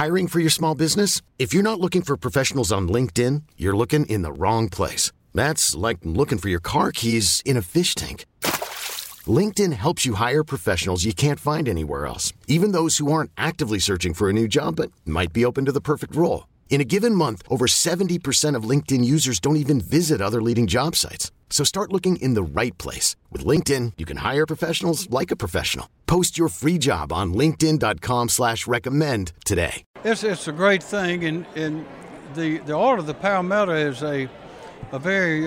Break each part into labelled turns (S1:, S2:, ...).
S1: Hiring for your small business? If you're not looking for professionals on LinkedIn, you're looking in the wrong place. That's like looking for your car keys in a fish tank. LinkedIn helps you hire professionals you can't find anywhere else, even those who aren't actively searching for a new job but might be open to the perfect role. In a given month, over 70% of LinkedIn users don't even visit other leading job sites. So start looking in the right place. With LinkedIn, you can hire professionals like a professional. Post your free job on linkedin.com/recommend today.
S2: It's a great thing, and the Order of the Palmetto is a very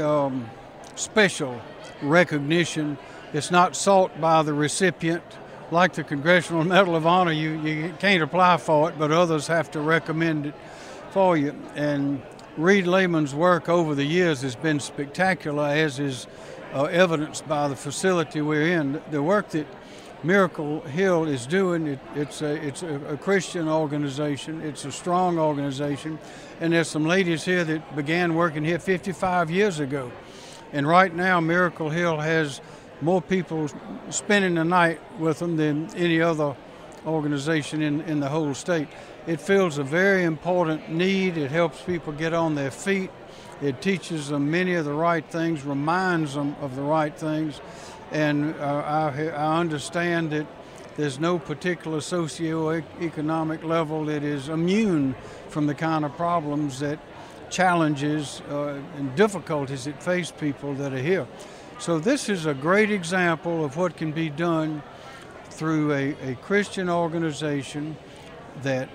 S2: special recognition. It's not sought by the recipient. Like the Congressional Medal of Honor, you can't apply for it, but others have to recommend it for you. And Reed Lehman's work over the years has been spectacular, as is evidenced by the facility we're in. The work that Miracle Hill is doing, it's a Christian organization. It's a strong organization. And there's some ladies here that began working here 55 years ago. And right now, Miracle Hill has more people spending the night with them than any other organization in the whole state. It fills a very important need. It helps people get on their feet. It teaches them many of the right things, reminds them of the right things. And I understand that there's no particular socioeconomic level that is immune from the kind of problems, that challenges and difficulties that face people that are here. So this is a great example of what can be done through a Christian organization that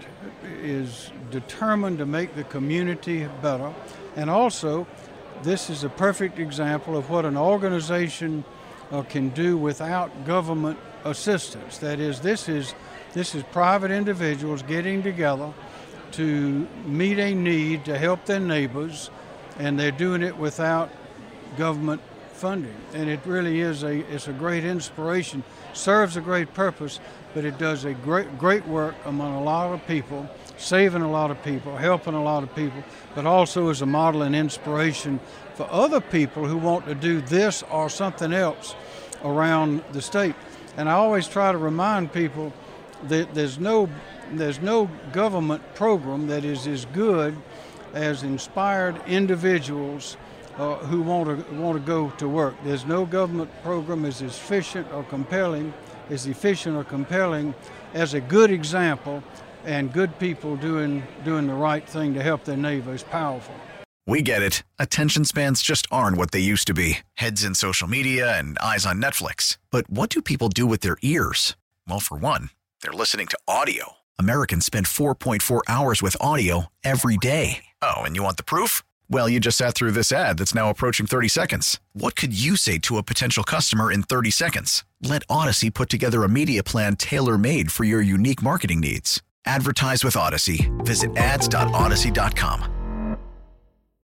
S2: is determined to make the community better. And also, this is a perfect example of what an organization can do without government assistance. That is, this is private individuals getting together to meet a need, to help their neighbors, and they're doing it without government funding. And it really is it's a great inspiration, serves a great purpose, but it does a great work among a lot of people, saving a lot of people, helping a lot of people, but also as a model and inspiration for other people who want to do this or something else around the state. And I always try to remind people that there's no government program that is as good as inspired individuals who want to go to work. There's no government program as efficient or compelling as a good example, and good people doing the right thing to help their neighbor is powerful.
S3: We get it. Attention spans just aren't what they used to be. Heads in social media and eyes on Netflix. But what do people do with their ears? Well, for one, they're listening to audio. Americans spend 4.4 hours with audio every day. Oh, and you want the proof? Well, you just sat through this ad that's now approaching 30 seconds. What could you say to a potential customer in 30 seconds? Let Odyssey put together a media plan tailor-made for your unique marketing needs. Advertise with Odyssey. Visit ads.odyssey.com.